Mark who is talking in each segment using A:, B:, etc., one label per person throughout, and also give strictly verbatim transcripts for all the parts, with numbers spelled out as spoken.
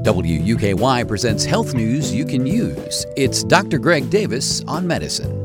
A: W U K Y presents health news you can use. It's Doctor Greg Davis on medicine.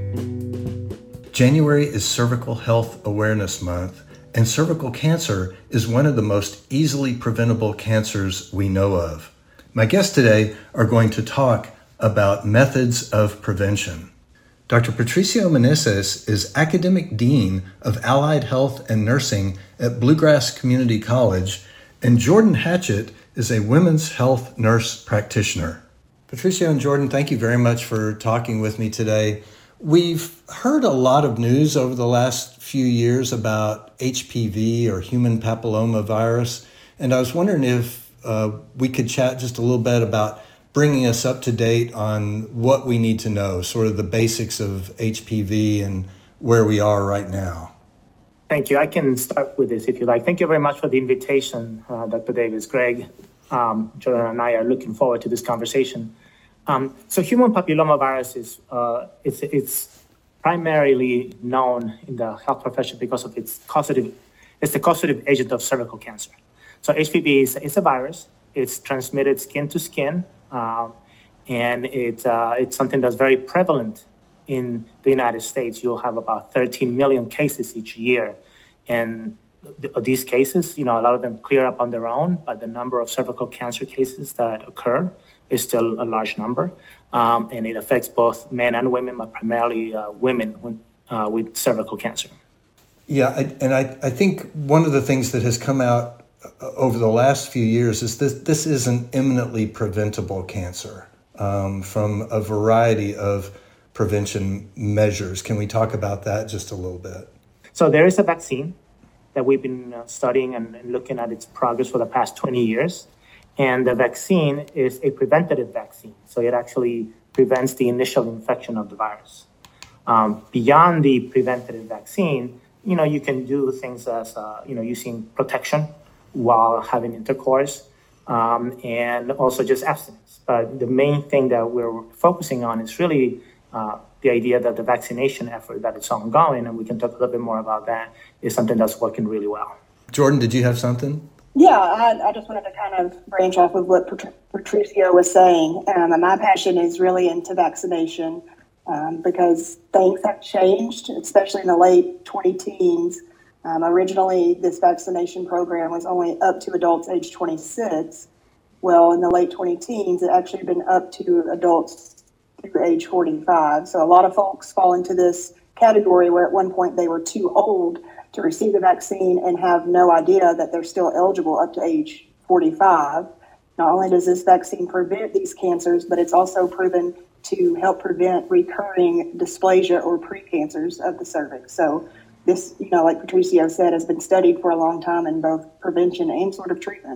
B: January is Cervical Health Awareness Month, and cervical cancer is one of the most easily preventable cancers we know of. My guests today are going to talk about methods of prevention. Doctor Patricio Meneses is Academic Dean of Allied Health and Nursing at Bluegrass Community College, and Jordan Hatchett is a women's health nurse practitioner. Patricio and Jordan, thank you very much for talking with me today. We've heard a lot of news over the last few years about H P V or human papillomavirus, and I was wondering if uh, we could chat just a little bit about bringing us up to date on what we need to know, sort of the basics of H P V and where we are right now.
C: Thank you. I can start with this if you like. Thank you very much for the invitation, uh, Doctor Davis. Greg, um, Jordan and I are looking forward to this conversation. Um, so human papillomavirus is uh, it's, it's primarily known in the health profession because of its causative, it's the causative agent of cervical cancer. So H P V is, is a virus. It's transmitted skin to skin, uh, and it, uh, it's something that's very prevalent in the United States. You'll have about thirteen million cases each year. And th- these cases, you know, a lot of them clear up on their own, but the number of cervical cancer cases that occur is still a large number. Um, and it affects both men and women, but primarily uh, women with, uh, with cervical cancer.
B: Yeah, I, and I, I think one of the things that has come out over the last few years is this, this is an eminently preventable cancer um, from a variety of prevention measures. Can we talk about that just a little bit?
C: So there is a vaccine that we've been uh, studying and, and looking at its progress for the past twenty years. And the vaccine is a preventative vaccine. So it actually prevents the initial infection of the virus. Um, beyond the preventative vaccine, you know, you can do things as, uh, you know, using protection while having intercourse um, and also just abstinence. But the main thing that we're focusing on is really uh, the idea that the vaccination effort that it's ongoing, and we can talk a little bit more about that, is something that's working really well.
B: Jordan, did you have something?
D: Yeah, I, I just wanted to kind of branch off of what Pat- Patricio was saying. Um, and my passion is really into vaccination um, because things have changed, especially in the late twenty teens. Um, originally, this vaccination program was only up to adults age twenty-six. Well, in the late twenty teens, it actually been up to adults through age forty-five. So a lot of folks fall into this category where at one point they were too old to receive the vaccine and have no idea that they're still eligible up to age forty-five. Not only does this vaccine prevent these cancers, but it's also proven to help prevent recurring dysplasia or precancers of the cervix. So this, you know, like Patricio said, has been studied for a long time in both prevention and sort of treatment.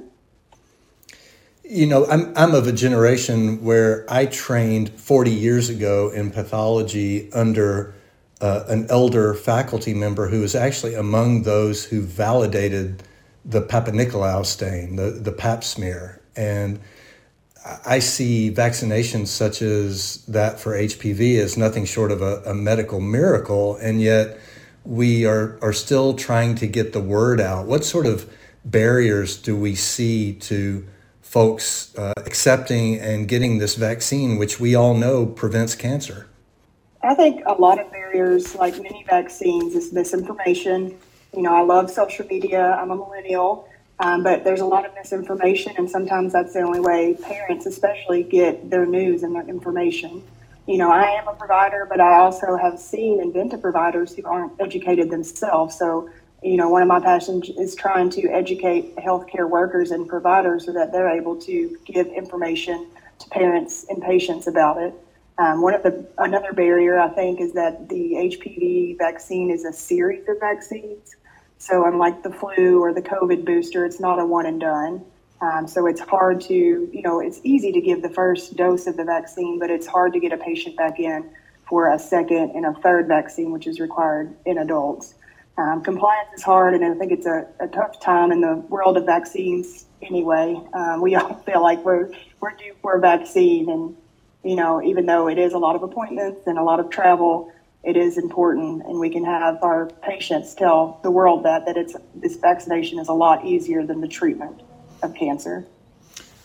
B: You know, I'm I'm of a generation where I trained forty years ago in pathology under uh, an elder faculty member who was actually among those who validated the Papa Nicolau stain, the, the pap smear. And I see vaccinations such as that for H P V as nothing short of a, a medical miracle, and yet we are, are still trying to get the word out. What sort of barriers do we see to folks uh, accepting and getting this vaccine, which we all know prevents cancer?
D: I think a lot of barriers, like many vaccines, is misinformation. You know, I love social media. I'm a millennial, um, but there's a lot of misinformation, and sometimes that's the only way parents especially get their news and their information. You know, I am a provider, but I also have seen and been to providers who aren't educated themselves. So, you know, one of my passions is trying to educate healthcare workers and providers so that they're able to give information to parents and patients about it. Um, one of the another barrier, I think, is that the H P V vaccine is a series of vaccines. So unlike the flu or the COVID booster, it's not a one and done. Um, so it's hard to, you know, it's easy to give the first dose of the vaccine, but it's hard to get a patient back in for a second and a third vaccine, which is required in adults. Um, compliance is hard, and I think it's a, a tough time in the world of vaccines anyway. Um, we all feel like we're we're due for a vaccine, and, you know, even though it is a lot of appointments and a lot of travel, it is important, and we can have our patients tell the world that that it's this vaccination is a lot easier than the treatment of cancer.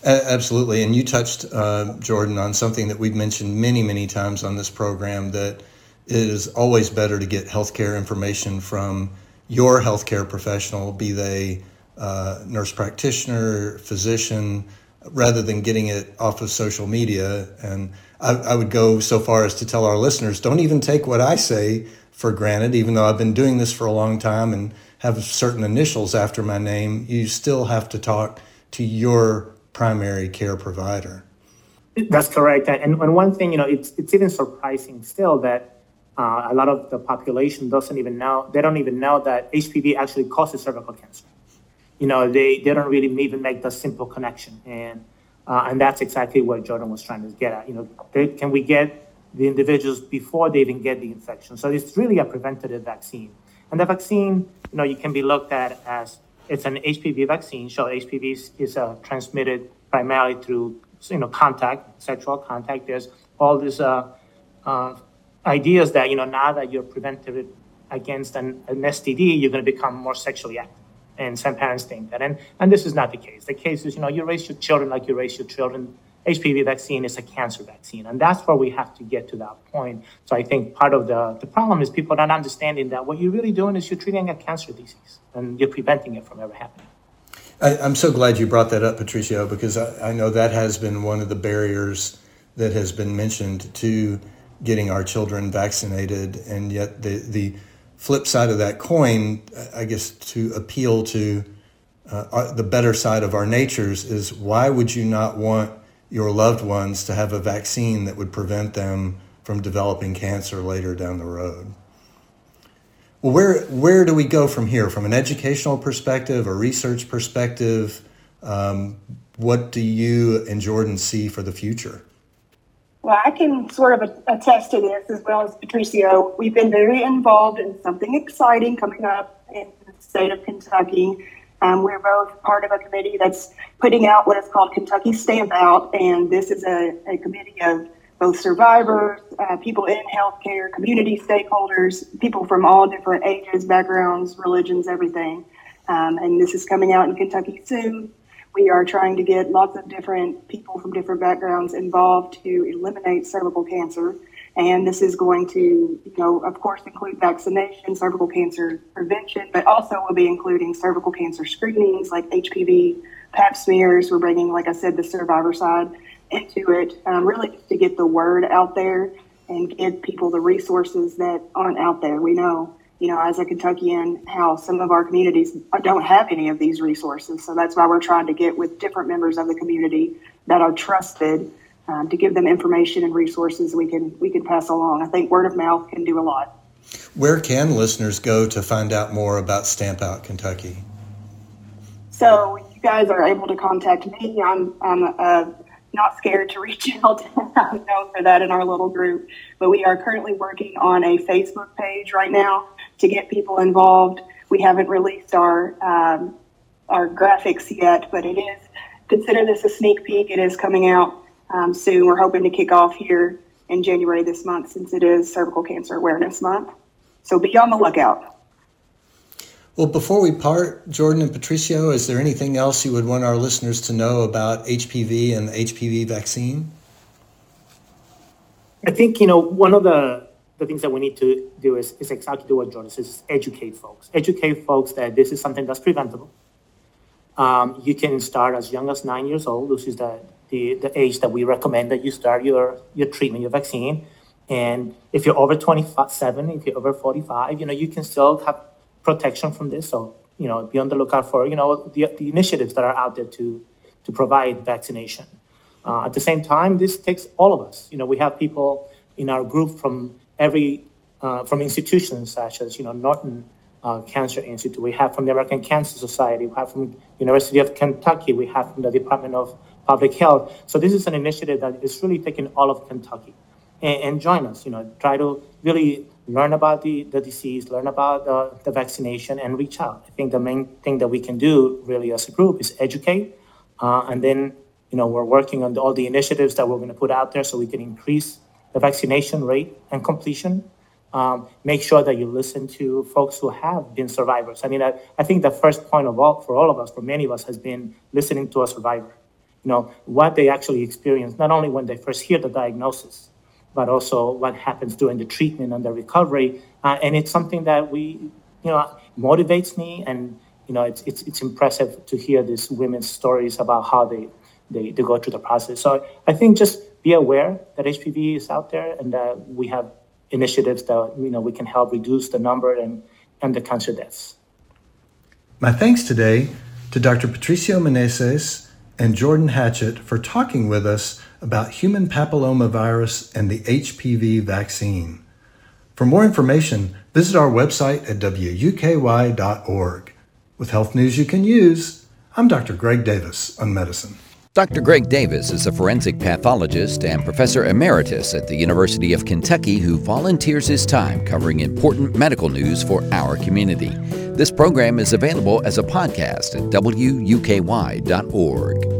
B: A- absolutely. And you touched, uh, Jordan, on something that we've mentioned many, many times on this program, that it is always better to get healthcare information from your healthcare professional, be they uh, nurse practitioner, physician, rather than getting it off of social media. And I, I would go so far as to tell our listeners, don't even take what I say for granted, even though I've been doing this for a long time and have certain initials after my name. You still have to talk to your primary care provider.
C: That's correct. And, and one thing, you know, it's it's even surprising still that uh, a lot of the population doesn't even know, they don't even know that H P V actually causes cervical cancer. You know, they, they don't really even make the simple connection. And uh, and that's exactly what Jordan was trying to get at. You know, they, can we get the individuals before they even get the infection? So it's really a preventative vaccine. And the vaccine, you know, you can be looked at as it's an H P V vaccine. So H P V is, is uh, transmitted primarily through, you know, contact, sexual contact. There's all these uh, uh, ideas that, you know, now that you're prevented against an, an S T D, you're going to become more sexually active. And some parents think that. And, and this is not the case. The case is, you know, you raise your children like you raise your children. H P V vaccine is a cancer vaccine. And that's where we have to get to that point. So I think part of the, the problem is people not understanding that what you're really doing is you're treating a cancer disease and you're preventing it from ever happening.
B: I, I'm so glad you brought that up, Patricio, because I, I know that has been one of the barriers that has been mentioned to getting our children vaccinated. And yet the, the flip side of that coin, I guess, to appeal to uh, the better side of our natures is, why would you not want your loved ones to have a vaccine that would prevent them from developing cancer later down the road? Well, where where do we go from here? From an educational perspective, a research perspective, um, what do you and Jordan see for the future?
D: Well, I can sort of attest to this as well as Patricio. We've been very involved in something exciting coming up in the state of Kentucky. Um, we're both part of a committee that's putting out what is called Kentucky Stamp Out, and this is a, a committee of both survivors, uh, people in healthcare, community stakeholders, people from all different ages, backgrounds, religions, everything. Um, and this is coming out in Kentucky soon. We are trying to get lots of different people from different backgrounds involved to eliminate cervical cancer. And this is going to, you know, of course, include vaccination, cervical cancer prevention, but also we'll be including cervical cancer screenings like H P V, pap smears. We're bringing, like I said, the survivor side into it, um, really just to get the word out there and give people the resources that aren't out there. We know, you know, as a Kentuckian, how some of our communities don't have any of these resources. So that's why we're trying to get with different members of the community that are trusted um, to give them information and resources we can we can pass along. I think word of mouth can do a lot.
B: Where can listeners go to find out more about Stamp Out Kentucky?
D: So you guys are able to contact me. I'm I'm a not scared to reach out. I'm known for that in our little group. But we are currently working on a Facebook page right now to get people involved. We haven't released our um, our graphics yet, but it is, consider this a sneak peek. It is coming out um, soon. We're hoping to kick off here in January this month, since it is Cervical Cancer Awareness Month. So be on the lookout.
B: Well, before we part, Jordan and Patricio, is there anything else you would want our listeners to know about H P V and the H P V vaccine?
C: I think, you know, one of the, the things that we need to do is, is exactly what Jordan says, is educate folks. Educate folks that this is something that's preventable. Um, you can start as young as nine years old, which is the, the, the age that we recommend that you start your, your treatment, your vaccine. And if you're over twenty-seven, if you're over forty-five, you know, you can still have protection from this. So, you know, be on the lookout for, you know, the, the initiatives that are out there to, to provide vaccination. Uh, at the same time, this takes all of us. You know, we have people in our group from every, uh, from institutions such as, you know, Norton uh, Cancer Institute. We have from the American Cancer Society. We have from University of Kentucky. We have from the Department of Public Health. So this is an initiative that is really taking all of Kentucky. And, and join us, you know, try to really learn about the, the disease, learn about the, the vaccination, and reach out. I think the main thing that we can do really as a group is educate. Uh, and then, you know, we're working on the, all the initiatives that we're going to put out there so we can increase the vaccination rate and completion. Um, make sure that you listen to folks who have been survivors. I mean, I, I think the first point of all for all of us, for many of us, has been listening to a survivor. you know, what they actually experience, not only when they first hear the diagnosis, but also what happens during the treatment and the recovery. Uh, and it's something that we, you know, motivates me. And, you know, it's it's it's impressive to hear these women's stories about how they, they, they go through the process. So I think just be aware that H P V is out there, and that we have initiatives that, you know, we can help reduce the number and, and the cancer deaths.
B: My thanks today to Doctor Patricio Meneses and Jordan Hatchett for talking with us about human papillomavirus and the H P V vaccine. For more information, visit our website at W U K Y dot org. With health news you can use, I'm Doctor Greg Davis on medicine.
A: Doctor Greg Davis is a forensic pathologist and professor emeritus at the University of Kentucky who volunteers his time covering important medical news for our community. This program is available as a podcast at W U K Y dot org.